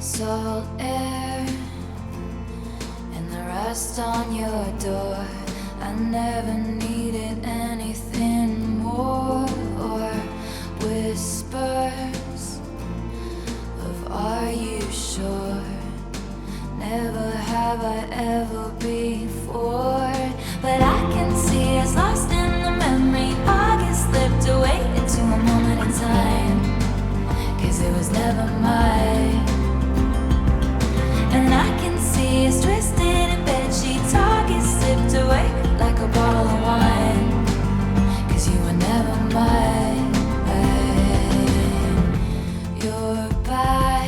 salt air and the rust on your door. I never needed anything more, or whispers of "Are you sure?" Never have I ever before. But I can see us lost in the memory. August slipped away into a moment in time, 'cause it was never mine. And I can see us twisted in bedsheets. August slipped away like a bottle of wine, 'cause you were never mine. You're back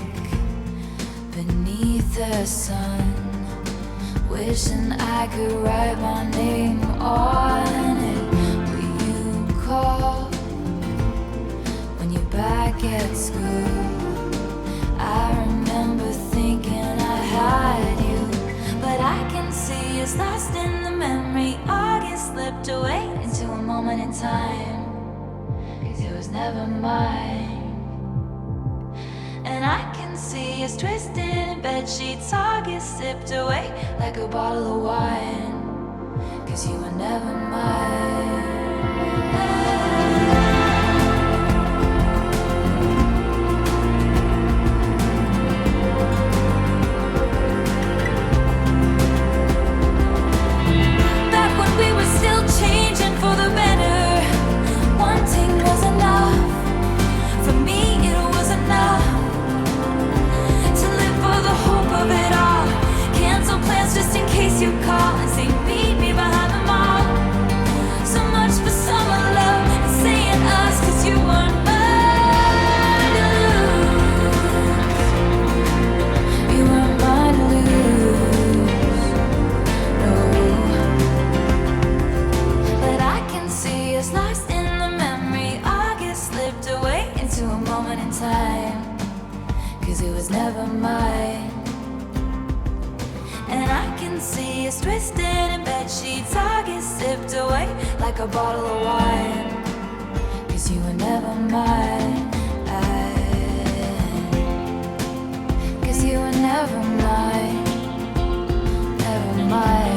beneath the sun, wishing I could write my name on it. Will you call when you're back at school? I remember thinking I had you, but I can see us lost in the memory. August slipped away into a moment in time, 'cause it was never mine. And I can see us twisted in bedsheets. August sipped away like a bottle of wine, 'cause you were never mine. Back when we were still changing for the better, wanting was enough. For me it was enough to live for the hope of it all. Cancel plans just in case you call and say meet me behind the mall. So much for summer love and saying us, 'cause you weren't mine to lose. You weren't mine to lose, no. But I can see us lost in the memory. August slipped away into a moment in time, 'cause it was never mine. And I can see us twisted in bedsheets. August sipped away like a bottle of wine, 'cause you were never mine. 'Cause you were never mine, never mine.